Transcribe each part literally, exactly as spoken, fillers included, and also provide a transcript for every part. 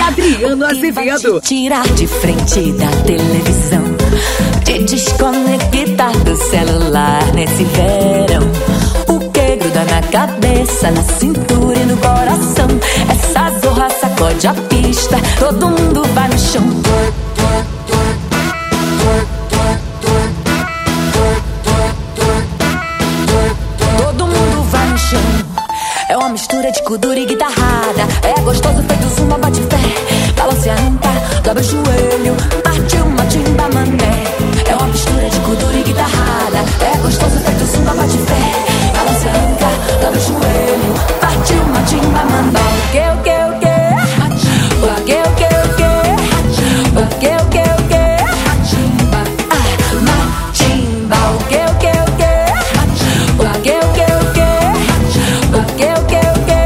Adriano Azevedo. Tirar de frente da televisão, te desconectar do celular nesse verão. O que gruda na cabeça, na cintura e no coração? Essa zorra sacode a pista, todo mundo vai no chão. Todo mundo vai no chão. É uma mistura de kuduro e guitarrada. É gostoso feito zumba, bate fé. Balance a anta, dobra o joelho, partiu uma timba mané. É uma mistura de kuduro e guitarrada. É gostoso feito zumba, bate fé. Balance a anta, dobra o joelho, partiu uma timba mané. O que, o que, o que? O que, o que, o que? O que, o que, o que? Ah, matimba. O que, o que, o que? O que, o que, o que? O que, o que, o que?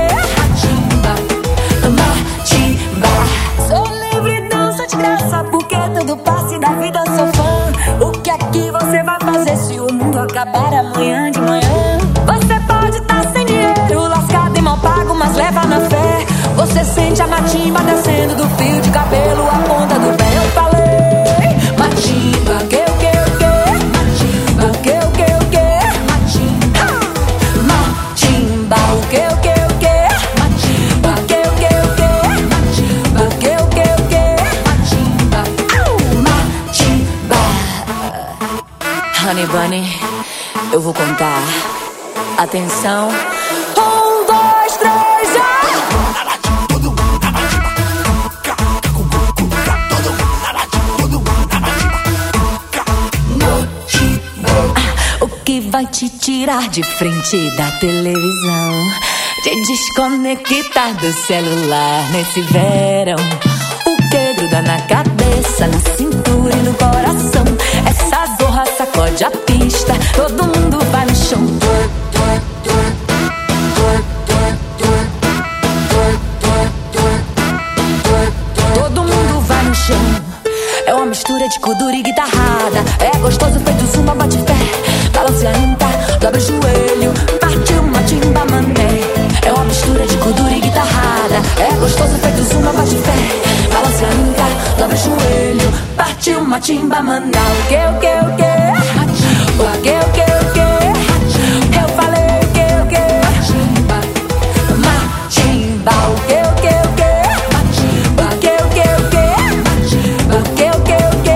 Matimba. Sou livre, dança de graça, porque todo passe da vida eu sou fã. O que é que você vai fazer se o mundo acabar amanhã de manhã? Você pode estar sem dinheiro, lascado e mal pago, mas leva na fé. Você sente a matimba descendo do fio de cabelo à ponta do pé. Eu falei, matimba, o que, o que, o que? Matimba, o que, o que, o que? Matimba, matimba, o que, o que, o que? Matimba, o que, o que, o que? Matimba, o que, o que, o que? Matimba, matimba. Honey Bunny, eu vou contar. Atenção. Um, dois, três, já! O que vai te tirar de frente da televisão, te desconectar do celular nesse verão? O que gruda na cabeça, na cintura e no coração? Essa zorra sacode a pista, todo mundo vai no chão. Todo mundo vai no chão. É uma mistura de kuduro e guitarrada. É gostoso feito zumba, bate fé. Balance a anta, dobra o joelho, partiu uma timba mané. É uma mistura de kuduro e guitarrada. É gostoso feito zumba, bate fé. Balance a anta, dobra o joelho, partiu uma timba mané. O que, o que, o que? O que, o que, o que? Eu falei o que, o que? Matimba, o que, o que, o que? O que, o que, o que? O que, o que, o que?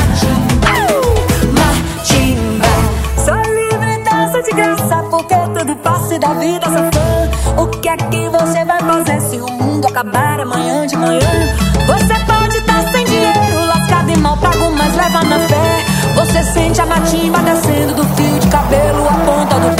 Matimba. Sou livre, dança de graça, porque tudo passe da vida sou fã. O que é que você vai fazer se o mundo acabar amanhã de manhã? Você pode estar sem dinheiro, lascado e mal pago, mas leva na fé. Você sente a matimba descendo do fio de cabelo à ponta do